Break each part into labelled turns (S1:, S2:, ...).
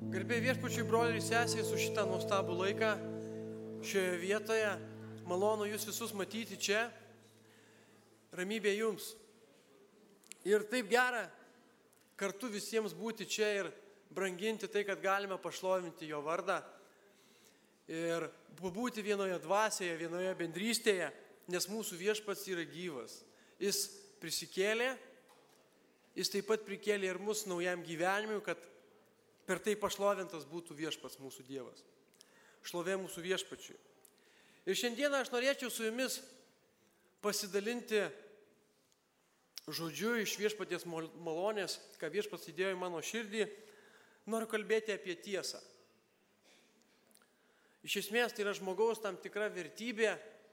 S1: Garbė viešpačiui, broliai ir sesės, už šitą nuostabų laiką šioje vietoje. Malonu jūs visus matyti čia. Ramybė jums. Ir taip gera kartu visiems būti čia ir branginti tai, kad galime pašlovinti jo vardą. Ir būti vienoje dvasioje, vienoje bendrystėje, nes mūsų viešpats yra gyvas. Jis prisikėlė, jis taip pat prikėlė ir mus naujam gyvenimui, kad per tai pašlovintas būtų viešpats mūsų Dievas. Šlovė mūsų viešpačiui. Ir šiandieną aš norėčiau su jumis pasidalinti žodžiu iš viešpaties malonės, ką viešpats įdėjo į mano širdį. Noriu kalbėti apie tiesą. Iš esmės tai yra žmogaus tam tikra vertybė,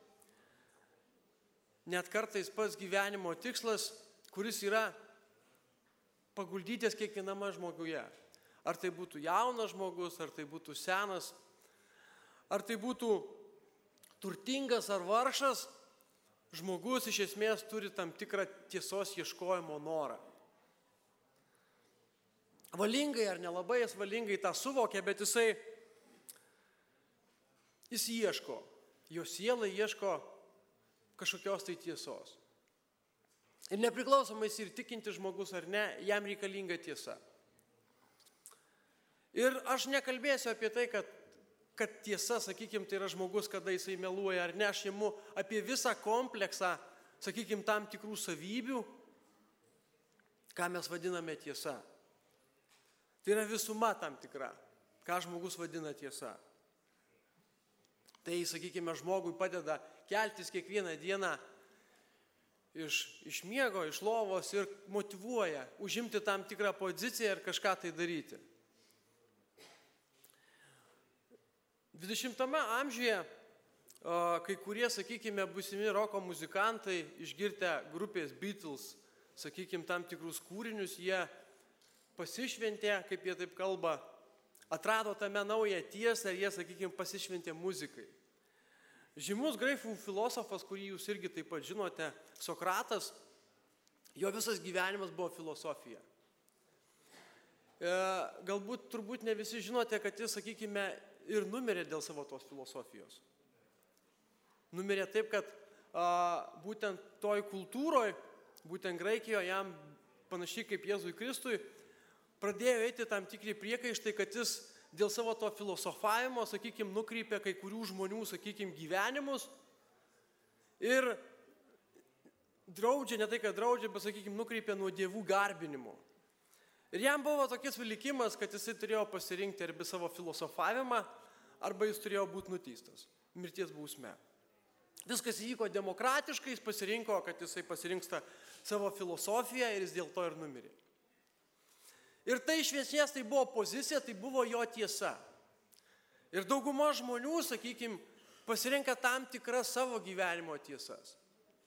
S1: net kartais pats gyvenimo tikslas, kuris yra paguldytas kiekviename žmoguje. Ar tai būtų jaunas žmogus, ar tai būtų senas, ar tai būtų turtingas ar vargšas, žmogus iš esmės turi tam tikrą tiesos ieškojimo norą. Valingai ar nelabai jis valingai tą suvokia, bet jis ieško, jo siela ieško kažkokios tai tiesos. Ir nepriklausomai jis ir tikinti žmogus ar ne, jam reikalinga tiesa. Ir aš nekalbėsiu apie tai, kad tiesa, sakykime, tai yra žmogus, kada jisai meluoja ar ne, aš imu apie visą kompleksą, sakykime, tam tikrų savybių, ką mes vadiname tiesa. Tai yra visuma tam tikra, ką žmogus vadina tiesa. Tai, sakykime, žmogui padeda keltis kiekvieną dieną iš miego, iš lovos ir motyvuoja užimti tam tikrą poziciją ir kažką tai daryti. 20 amžiuje kai kurie, sakykime, būsimi roko muzikantai išgirdę grupės Beatles, sakykime, tam tikrus kūrinius, jie pasišventė, kaip jie taip kalba, atrado tame naują tiesą ir jie, sakykime, pasišventė muzikai. Žymus graikų filosofas, kurį jūs irgi taip pat žinote, Sokratas, jo visas gyvenimas buvo filosofija. Galbūt, turbūt ne visi žinote, kad jis, sakykime, ir numirė dėl savo tos filosofijos. Numirė taip, kad būtent toj kultūroje, būtent Graikijoje, jam panašiai kaip Jėzui Kristui, pradėjo eiti tam tikri priekaištai, kad jis dėl savo to filosofavimo, sakykime, nukreipė kai kurių žmonių, sakykime, gyvenimus ir draudžia, ne tai, kad draudžia, bet, sakykime, nukreipė nuo dievų garbinimo. Ir jam buvo tokis likimas, kad jisai turėjo pasirinkti arba savo filosofavimą, arba jis turėjo būti nuteistas, mirties bausme. Viskas įvyko demokratiškai, jis pasirinko, kad jisai pasirinksta savo filosofiją ir jis dėl to ir numirė. Ir tai iš esmės tai buvo pozicija, tai buvo jo tiesa. Ir dauguma žmonių, sakykime, pasirenka tam tikras savo gyvenimo tiesas.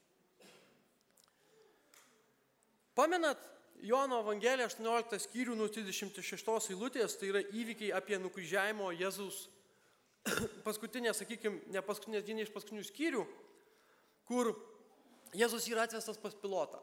S1: Pamenat, Jono Evangelija 18 skyrių nuo 36 eilutės, tai yra įvykiai apie nukryžiavimo Jėzaus paskutinė, sakykime, ne paskutinė, viena iš paskutinių skyrių, kur Jėzus yra atvestas pas Pilotą.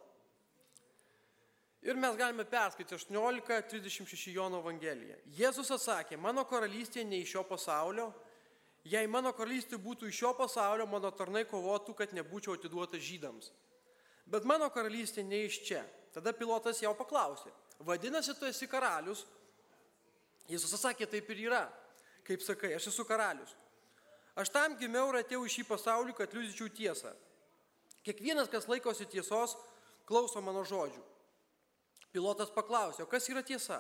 S1: Ir mes galime perskaityti 18:36 Jono Evangeliją. Jėzus atsakė, mano karalystė ne iš šio pasaulio, jei mano karalystė būtų iš šio pasaulio, mano tarnai kovotų, kad nebūčiau atiduotas žydams. Bet mano karalystė ne iš čia. Tada Pilotas jau paklausė, vadinasi, tu esi karalius? Jėzus atsakė, taip ir yra. Kaip sakai, aš esu karalius. Aš tam gimiau ir atėjau į šį pasaulį, kad liudyčiau tiesą. Kiekvienas, kas laikosi tiesos, klauso mano žodžių. Pilotas paklausė, o kas yra tiesa?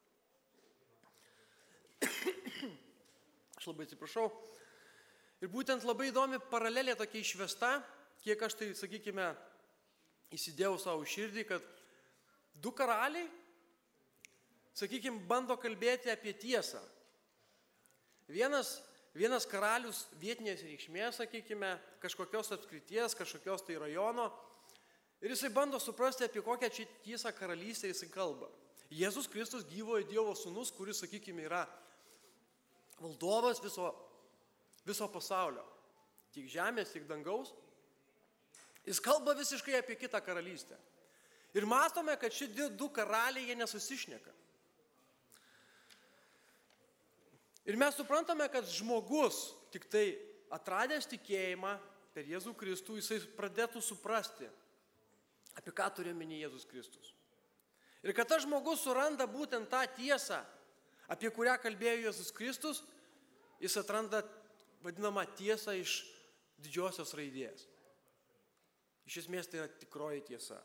S1: Aš labai atsiprašau. Ir būtent labai įdomi paralelė tokia išvesta, kiek aš tai, sakykime, įsidėjau savo širdį, kad du karaliai, sakykime, bando kalbėti apie tiesą. Vienas karalius vietinės reikšmės, sakykime, kažkokios apskrities, kažkokios tai rajono, ir jisai bando suprasti, apie kokią čia tiesą karalystę jisai kalba. Jėzus Kristus gyvojo Dievo sūnus, kuris, sakykime, yra valdovas viso pasaulio, tiek žemės, tiek dangaus. Jis kalba visiškai apie kitą karalystę. Ir matome, kad šitie du karaliai, jie nesusišneka. Ir mes suprantame, kad žmogus tik tai atradęs tikėjimą per Jėzų Kristų, jisai pradėtų suprasti, apie ką turi omeny Jėzus Kristus. Ir kad tas žmogus suranda būtent tą tiesą, apie kurią kalbėjo Jėzus Kristus, jis atranda vadinamą tiesą iš didžiosios raidės. Iš esmės tai yra tikroji tiesa.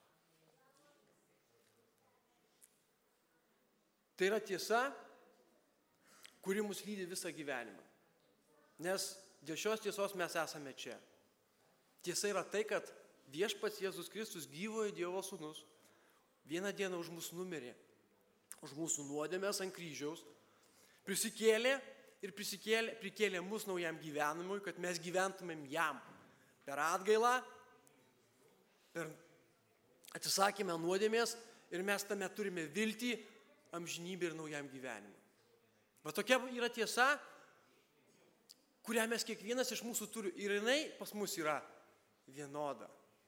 S1: Tai yra tiesa, kuri mus lydi visą gyvenimą. Nes dėl šios tiesos mes esame čia. Tiesa yra tai, kad viešpats Jėzus Kristus, gyvojo Dievo sūnus, vieną dieną už mus numirė, už mūsų nuodėmes ant kryžiaus, prisikėlė ir prikėlė mus naujam gyvenimui, kad mes gyventumėm jam per atgailą, per atsisakymą nuodėmės ir mes tame turime viltį, amžinybę ir naujam gyvenimui. Va tokia yra tiesa, kurią mes kiekvienas iš mūsų turi ir jinai pas mus yra vienoda.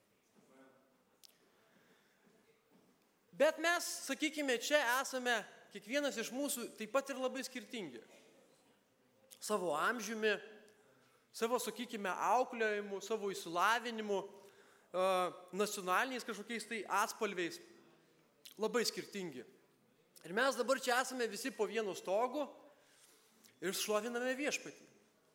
S1: Bet mes, sakykime, čia esame kiekvienas iš mūsų taip pat ir labai skirtingi. Savo amžiumi, savo, sakykime, auklėjimu, savo išsilavinimu, nacionaliniais kažkokiais tai atspalviais, labai skirtingi. Ir mes dabar čia esame visi po vienu stogu ir šloviname viešpatį.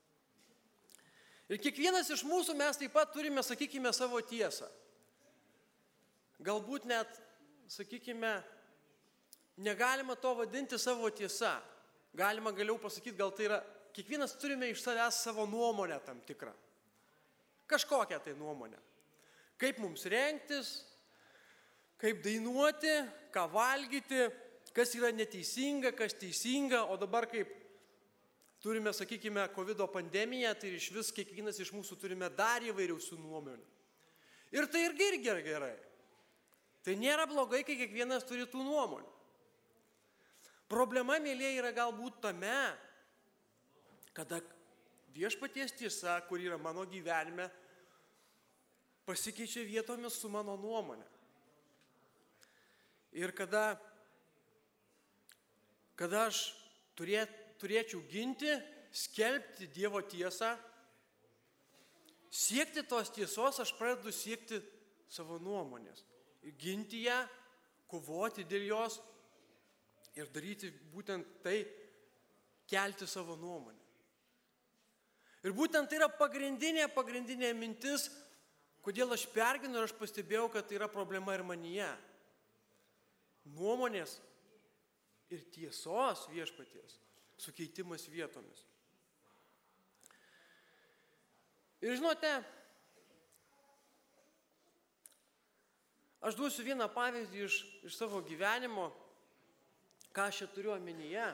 S1: Ir kiekvienas iš mūsų mes taip pat turime, sakykime, savo tiesą. Galbūt net, sakykime, negalima to vadinti savo tiesa. Galima galiau pasakyti, gal tai yra, kiekvienas turime iš savęs savo nuomonę tam tikrą. Kažkokią tai nuomonę. Kaip mums rengtis, kaip dainuoti, ką valgyti, kas yra neteisinga, kas teisinga, o dabar kaip turime, sakykime, COVID pandemiją, tai iš vis kiekvienas iš mūsų turime dar įvairiausių nuomonių. Ir tai irgi gerai. Tai nėra blogai, kai kiekvienas turi tų nuomonių. Problema, mėlyje, yra galbūt tame, kada viešpaties tiesa, kur yra mano gyvenime, pasikeičia vietomis su mano nuomonė. Ir kada aš turėčiau ginti, skelbti Dievo tiesą, siekti tos tiesos, aš pradedu siekti savo nuomonės. Ginti ją, kovoti dėl jos ir daryti būtent tai, kelti savo nuomonę. Ir būtent tai yra pagrindinė mintis, kodėl aš pergyvenu ir aš pastebėjau, kad tai yra problema ir manyje. Nuomonės ir tiesos viešpaties sukeitimas vietomis. Ir žinote, aš duosiu vieną pavyzdį iš savo gyvenimo, ką aš čia turiu omenyje.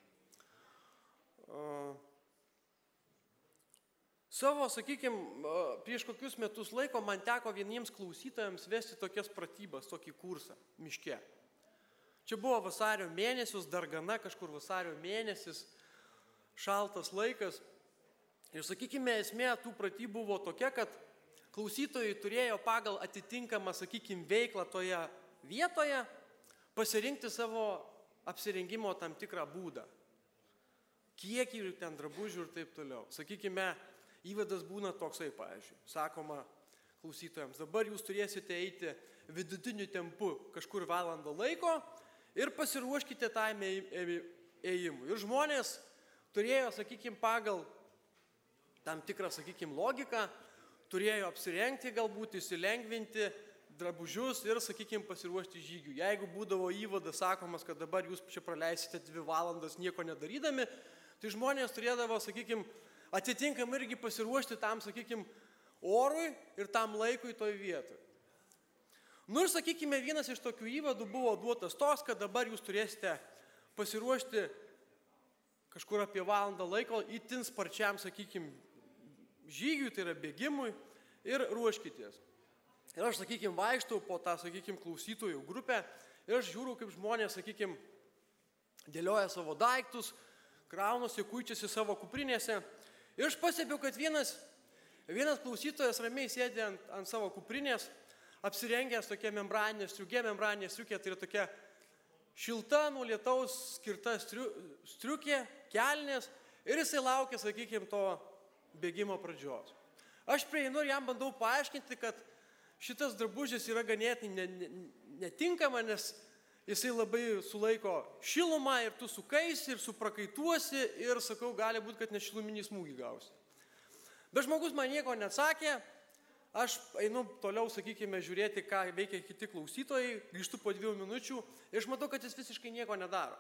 S1: Savo, sakykime, prieš kokius metus laiko man teko vieniems klausytojams vesti tokias pratybas, tokį kursą miške. Čia buvo vasario mėnesius, dar gana kažkur vasario mėnesis, šaltas laikas. Ir, sakykime, esmė tų pratybų buvo tokia, kad klausytojai turėjo pagal atitinkamą, sakykime, veiklą toje vietoje pasirinkti savo apsirengimo tam tikrą būdą. Kiekį ir ten drabužių ir taip toliau. Sakykime, įvadas būna toksai, pavyzdžiui, sakoma klausytojams, dabar jūs turėsite eiti vidutiniu tempu kažkur valandą laiko ir pasiruoškite tam ėjimui. Ir žmonės turėjo, sakykime, pagal tam tikrą, sakykime, logiką, turėjo apsirengti, galbūt įsilengvinti drabužius ir, sakykime, pasiruošti žygių. Jeigu būdavo įvadas sakomas, kad dabar jūs čia praleisite 2 valandas nieko nedarydami, tai žmonės turėdavo, sakykime, atitinkamai irgi pasiruošti tam, sakykime, orui ir tam laikui toj vietoj. Nu ir, sakykime, vienas iš tokių įvadų buvo duotas tos, kad dabar jūs turėsite pasiruošti kažkur apie valandą laiko itin sparčiam, sakykime, žygiui, tai yra bėgimui, ir ruoškitės. Ir aš, sakykime, vaikštau po tą, sakykime, klausytojų grupę ir aš žiūriu, kaip žmonės, sakykime, dėlioja savo daiktus, kraunosi, kuičiasi savo kuprinėse. Ir aš pastebiu, kad vienas klausytojas ramiai sėdi ant savo kuprinės, apsirengęs tokia membraninė striukė, tai yra tokia šilta nuo lietaus skirta striukė, kelnės ir jisai laukia, sakykime, to bėgimo pradžios. Aš prieinu ir jam bandau paaiškinti, kad šitas drabužis yra ganėtinai netinkama, nes jisai labai sulaiko šilumą ir tu sukaisi ir suprakaituosi ir, sakau, gali būti, kad nešiluminį smūgį gausi. Bet žmogus man nieko neatsakė, aš einu toliau, sakykime, žiūrėti, ką veikia kiti klausytojai, grįžtu po 2 minučių ir aš matau, kad jis visiškai nieko nedaro.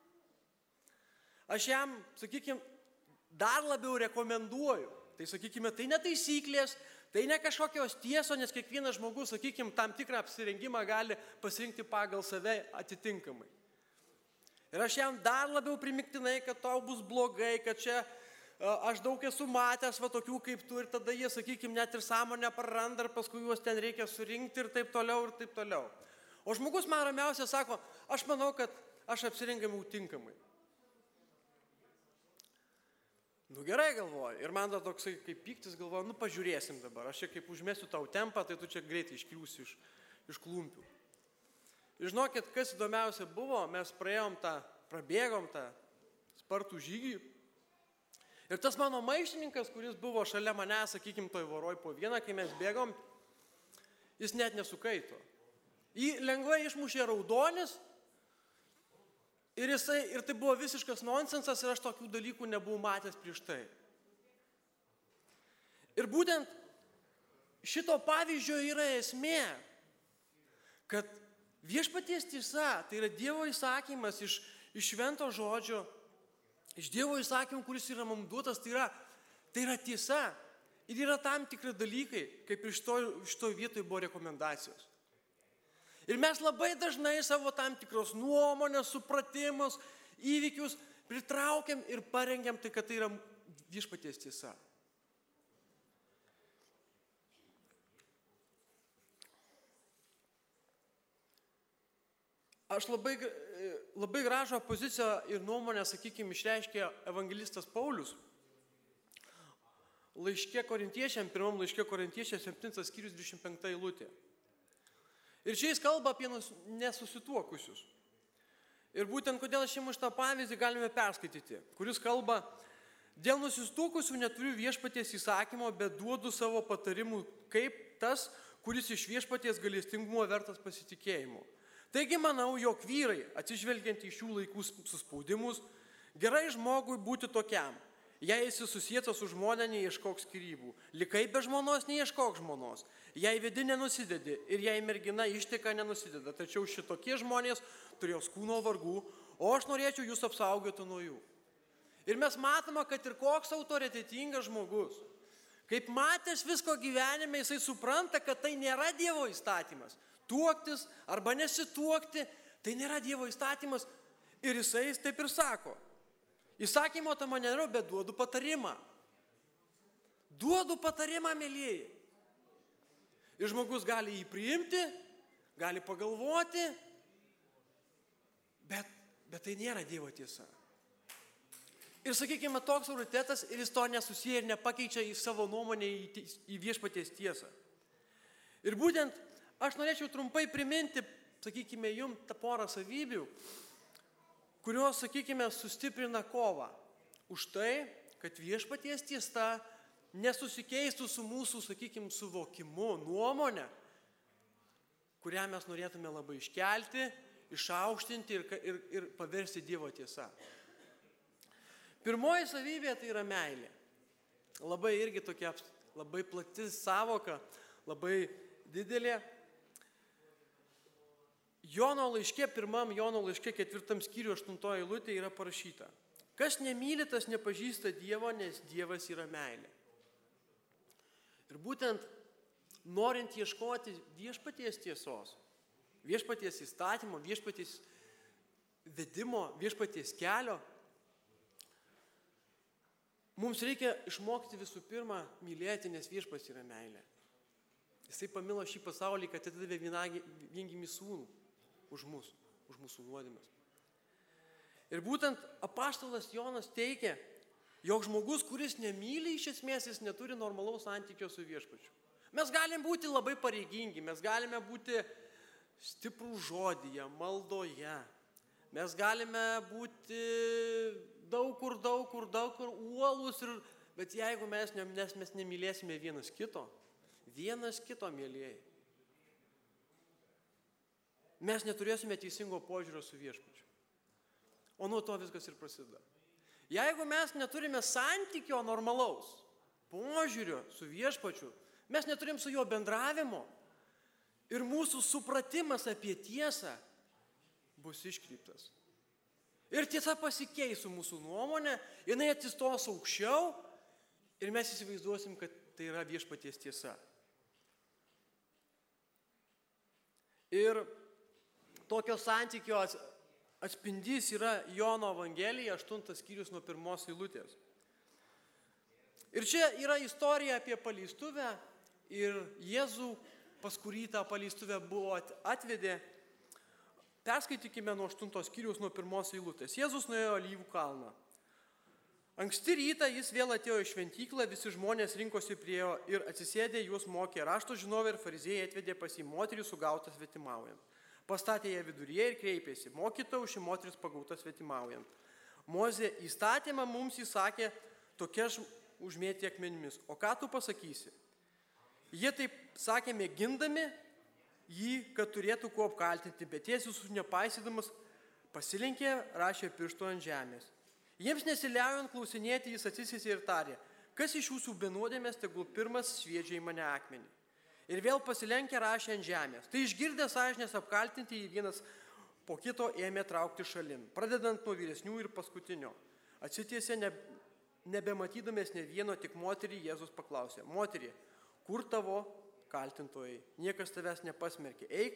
S1: Aš jam, sakykime, dar labiau rekomenduoju. Tai, sakykime, tai ne taisyklės, tai ne kažkokios tiesos, nes kiekvienas žmogus, sakykime, tam tikrą apsirengimą gali pasirinkti pagal save atitinkamai. Ir aš jam dar labiau primiktinai, kad tau bus blogai, kad čia aš daug esu matęs va tokių kaip tu ir tada jie, sakykime, net ir sąmonę praranda ir paskui juos ten reikia surinkti ir taip toliau ir taip toliau. O žmogus man ramiausia sako, aš manau, kad aš apsirengamiau tinkamai. Nu gerai, galvoju. Ir man da toksai kaip pyktis, galvoju, pažiūrėsim dabar. Aš čia kaip užmesiu tau tempą, tai tu čia greitai iškliūsi iš klumpių. Ir žinokit, kas įdomiausia buvo, mes prabėgom tą spartų žygį. Ir tas mano maištininkas, kuris buvo šalia mane, sakykime, toj voroj po vieną, kai mes bėgom, jis net nesukaito. Jį lengvai išmušė raudonis. Ir tai buvo visiškas nonsensas ir aš tokių dalykų nebuvau matęs prieš tai. Ir būtent šito pavyzdžio yra esmė, kad viešpaties tiesa, tai yra Dievo įsakymas iš švento žodžio, iš Dievo įsakymų, kuris yra mums duotas, tai yra tiesa. Ir yra tam tikri dalykai, kaip iš to vietoj buvo rekomendacijos. Ir mes labai dažnai savo tam tikros nuomonės, supratimus, įvykius pritraukiam ir parengiam tai, kad tai yra viešpaties tiesa. Aš labai gražą poziciją ir nuomonę, sakykime, išreiškė evangelistas Paulius. Laiške Korintiečiam, 1 laiške Korintiečiam, 7 skyrius 25 eilutė. Ir čia jis kalba apie nesusituokusius. Ir būtent kodėl aš jums šitą pavyzdį galime perskaityti, kuris kalba, dėl nesusituokusių neturiu viešpaties įsakymo, bet duodu savo patarimų, kaip tas, kuris iš viešpaties gailestingumo vertas pasitikėjimo. Taigi manau, jog vyrai, atsižvelgiant į šių laikų suspaudimus, gerai žmogui būti tokiam. Jei esi susietas su žmona, neieškok skyrybų. Likai be žmonos, neieškok žmonos. Jei vedi nenusidedi ir jei mergina išteka nenusideda. Tačiau šitokie žmonės turės kūno vargų, o aš norėčiau jūs apsaugoti nuo jų. Ir mes matome, kad ir koks autoritetingas žmogus, kaip matęs visko gyvenime, jisai supranta, kad tai nėra Dievo įstatymas. Tuoktis arba nesituokti, tai nėra Dievo įstatymas. Ir jisai taip ir sako. Įsakymo tamo nėra, bet duodu patarimą. Duodu patarimą, mėlyjei. Ir žmogus gali jį priimti, gali pagalvoti, bet tai nėra Dievo tiesa. Ir sakykime, toks autoritetas ir jis to nesusiję ir nepakeičia į savo nuomonę į viešpaties tiesą. Ir būtent aš norėčiau trumpai priminti, sakykime, jums tą porą savybių, kurios, sakykime, sustiprina kovą už tai, kad viešpaties tiesa nesusikeistų su mūsų, sakykime, suvokimu, nuomonę, kurią mes norėtume labai iškelti, išaukštinti ir paversti Dievo tiesa. Pirmoji savybė tai yra meilė. Labai irgi tokia labai plati savoka, labai didelė. Jono laiške, 1 Jono laiške 4 skyriuje 8 eilutė yra parašyta. Kas nemyli, tas nepažįsta Dievo, nes Dievas yra meilė. Ir būtent norint ieškoti viešpaties tiesos, viešpaties įstatymo, viešpaties vedimo, viešpaties kelio, mums reikia išmokti visų pirma mylėti, nes viešpats yra meilė. Jisai pamilo šį pasaulį, kad atidavė viengimį sūnų už mūsų nuodėmes. Ir būtent apaštalas Jonas teigia, jog žmogus, kuris nemyli, iš esmės jis neturi normalaus santykio su viešpačiu. Mes galim būti labai pareigingi, mes galime būti stiprų žodyje, maldoje, mes galime būti daug kur uolus, bet jeigu mes nemylėsime vienas kito, mėlyjei, mes neturėsime teisingo požiūrio su viešpačiu. O nuo to viskas ir prasideda. Jeigu mes neturime santykio normalaus, požiūrio su viešpačiu, mes neturim su juo bendravimo ir mūsų supratimas apie tiesą bus iškreiptas. Ir tiesa pasikeis su mūsų nuomonė, jinai atsistos aukščiau ir mes įsivaizduosim, kad tai yra viešpaties tiesa. Ir tokio santykio atspindys yra Jono Evangelija, 8 skyrius nuo 1 eilutės. Ir čia yra istorija apie paleistuvę ir Jėzų, pas kurį tą paleistuvę buvo atvedė. Perskaitykime nuo 8 skyrius nuo 1 eilutės. Jėzus nuėjo Alyvų kalną. Anksti rytą jis vėl atėjo į šventyklą, visi žmonės rinkosi prie jo ir atsisėdė, juos mokė rašto žinovai ir fariziejai, atvedė pas jį moterį sugautą svetimaujant. Pastatė ją viduryje ir kreipėsi: mokytojau, ši moteris pagauta svetimaujant. Mozė įstatymą mums įsakė tokias užmėtyti akmenimis. O ką tu pasakysi? Jie taip sakė mėgindami jį, kad turėtų kuo apkaltinti, bet Jėzus nepaisydamas pasilenkė, rašė pirštu ant žemės. Jiems nesiliaujant klausinėti, jis atsisėsė ir tarė: kas iš jūsų be nuodėmės, tegul pirmas sviedžia į mane akmenį. Ir vėl pasilenkė, rašė ant žemės. Tai išgirdę sąžinės apkaltinti, jį vienas po kito ėmė traukti šalin, pradedant nuo vyresnių ir paskutinio. Atsitiesė, nebematydamas ne vieno, tik moterį, Jėzus paklausė: moterį, kur tavo kaltintojai? Niekas tavęs nepasmerkė. Eik.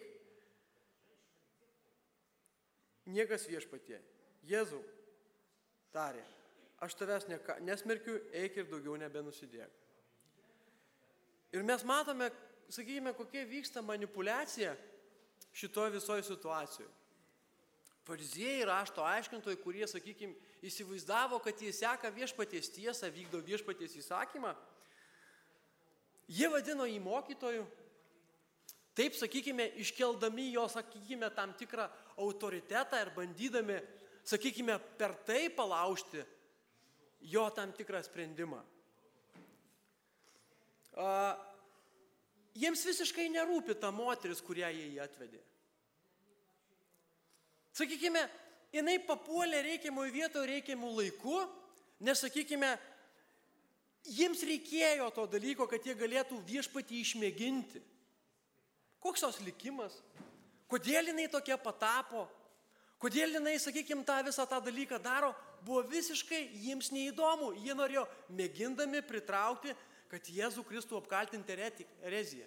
S1: Niekas, viešpatie. Jėzau, tarė: aš tavęs nesmerkiu, eik ir daugiau nebenusidėk. Ir mes matome, sakykime, kokia vyksta manipuliacija šitoje visoje situacijoje. Fariziejai, rašto aiškintojai, kurie, sakykime, įsivaizdavo, kad jie seka viešpaties tiesą, vykdo viešpaties įsakymą, jie vadino jį mokytoju, taip, sakykime, iškeldami jo, sakykime, tam tikrą autoritetą ir bandydami, sakykime, per tai palaužti jo tam tikrą sprendimą. Jiems visiškai nerūpi ta moteris, kurią jie jį atvedė. Sakykime, jinai papuolė reikiamoj vietoje, reikiamų laiku, nes, sakykime, jiems reikėjo to dalyko, kad jie galėtų viešpatį išmėginti. Koks jos likimas? Kodėl jinai tokia patapo? Kodėl jinai, sakykime, tą visą tą dalyką daro? Buvo visiškai jiems neįdomu. Jie norėjo mėgindami pritraukti, kad Jėzų Kristų apkaltinti ereziją.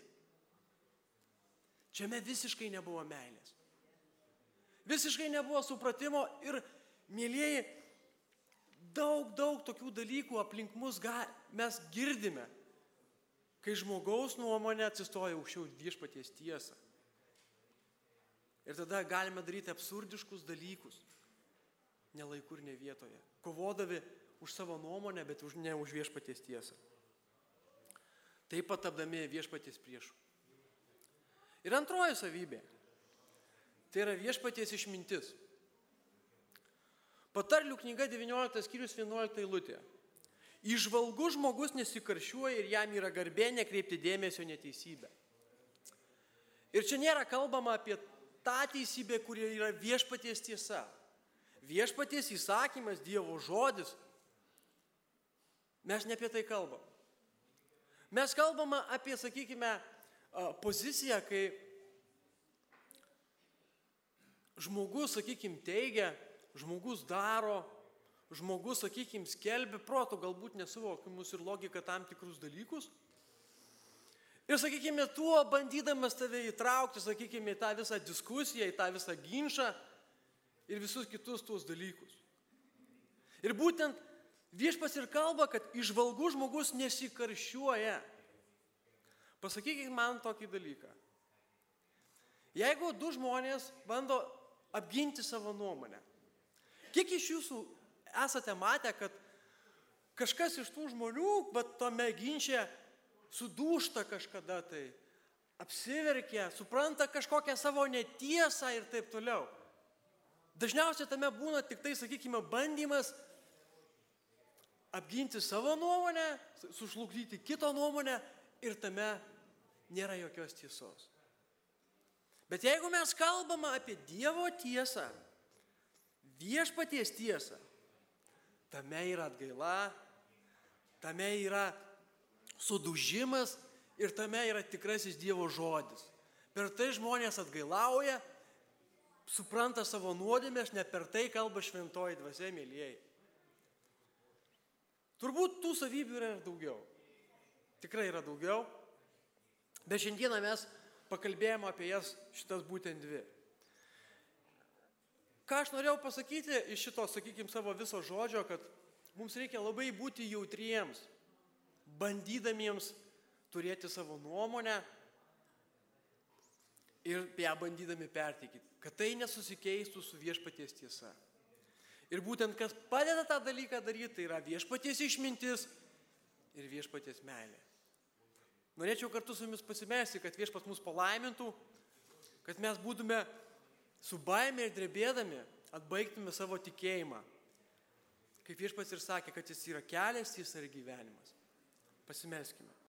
S1: Čiame visiškai nebuvo meilės. Visiškai nebuvo supratimo ir, mėlyjeji, daug tokių dalykų aplink mus mes girdime, kai žmogaus nuomonė atsistoja aukščiau viešpaties tiesą. Ir tada galime daryti absurdiškus dalykus, ne laiku ir ne vietoje, kovodami už savo nuomonę, bet ne už viešpaties tiesą. Taip pat tapdami viešpaties priešų. Ir antroji savybė, tai yra viešpaties išmintis. Patarlių knyga 19 skyrius 11 eilutė. Įžvalgus žmogus nesikarščiuoja ir jam yra garbė nekreipti dėmesio neteisybę. Ir čia nėra kalbama apie tą teisybę, kuri yra viešpaties tiesa. Viešpaties įsakymas, Dievo žodis. Mes ne apie tai kalbam. Mes kalbame apie, sakykime, poziciją, kai žmogus, sakykime, teigia, žmogus daro, žmogus, sakykime, skelbia proto, galbūt nesuvokimus ir logiką tam tikrus dalykus. Ir, sakykime, tuo bandydamas tave įtraukti, sakykime, į tą visą diskusiją, į tą visą ginčą ir visus kitus tuos dalykus. Ir būtent viešpats ir kalba, kad įžvalgus žmogus nesikarščiuoja. Pasakykite man tokį dalyką. Jeigu du žmonės bando apginti savo nuomonę, kiek iš jūsų esate matę, kad kažkas iš tų žmonių, bet tome ginče sudūžta kažkada tai, apsiverkia, supranta kažkokią savo netiesą ir taip toliau. Dažniausiai tame būna tik tai, sakykime, bandymas apginti savo nuomonę, sužlugdyti kito nuomonę ir tame nėra jokios tiesos. Bet jeigu mes kalbame apie Dievo tiesą, viešpaties tiesą, tame yra atgaila, tame yra sudužimas ir tame yra tikrasis Dievo žodis. Per tai žmonės atgailauja, supranta savo nuodėmės, ne per tai kalba šventoji dvasia, mėlyjeji. Turbūt tų savybių yra ir daugiau. Tikrai yra daugiau. Bet šiandieną mes pakalbėjome apie jas šitas būtent dvi. Ką aš norėjau pasakyti iš šito, sakykime, savo viso žodžio, kad mums reikia labai būti jautriems, bandydamiems turėti savo nuomonę ir ją bandydami perteikti, kad tai nesusikeistų su viešpaties tiesa. Ir būtent kas padeda tą dalyką daryti, tai yra viešpaties išmintis ir viešpaties meilė. Norėčiau kartu su jumis pasimelsti, kad viešpats mus palaimintų, kad mes būtume su baime ir drebėdami atbaigtume savo tikėjimą. Kaip viešpats ir sakė, kad jis yra kelias, jis yra gyvenimas. Pasimelskime.